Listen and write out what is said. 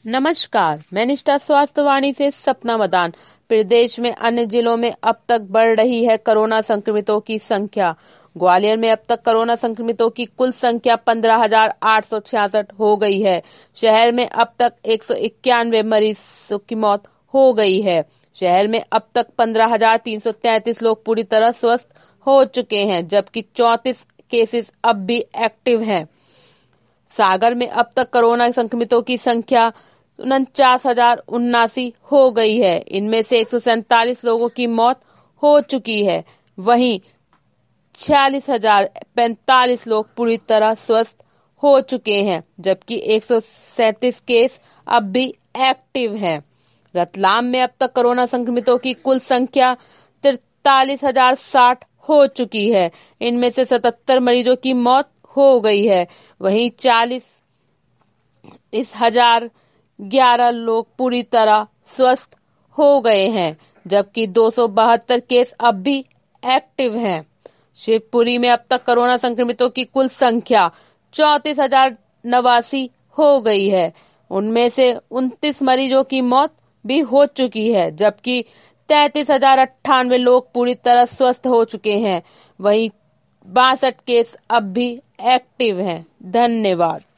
नमस्कार, मैं निष्ठा स्वास्थ्य वाणी से सपना मदान। प्रदेश में अन्य जिलों में अब तक बढ़ रही है कोरोना संक्रमितों की संख्या। ग्वालियर में अब तक कोरोना संक्रमितों की कुल संख्या 15,866 हो गई है। शहर में अब तक 191 मरीजों की मौत हो गई है। शहर में अब तक 15,333 लोग पूरी तरह स्वस्थ हो चुके हैं, जबकि 34 केसेस अब भी एक्टिव हैं। सागर में अब तक कोरोना संक्रमितों की संख्या 49,079 हो गई है। इनमें से 147 लोगों की मौत हो चुकी है। वहीं 46,045 लोग पूरी तरह स्वस्थ हो चुके हैं, जबकि 137 केस अब भी एक्टिव हैं। रतलाम में अब तक कोरोना संक्रमितों की कुल संख्या 43,060 हो चुकी है। इनमें से 77 मरीजों की मौत हो गई है। वहीं 40,011 लोग पूरी तरह स्वस्थ हो गए हैं, जबकि 272 केस अब भी एक्टिव हैं। शिवपुरी में अब तक कोरोना संक्रमितों की कुल संख्या 34,089 हो गई है। उनमें से 29 मरीजों की मौत भी हो चुकी है, जबकि 33,098 लोग पूरी तरह स्वस्थ हो चुके हैं। वहीं 62 केस अब भी एक्टिव हैं। धन्यवाद।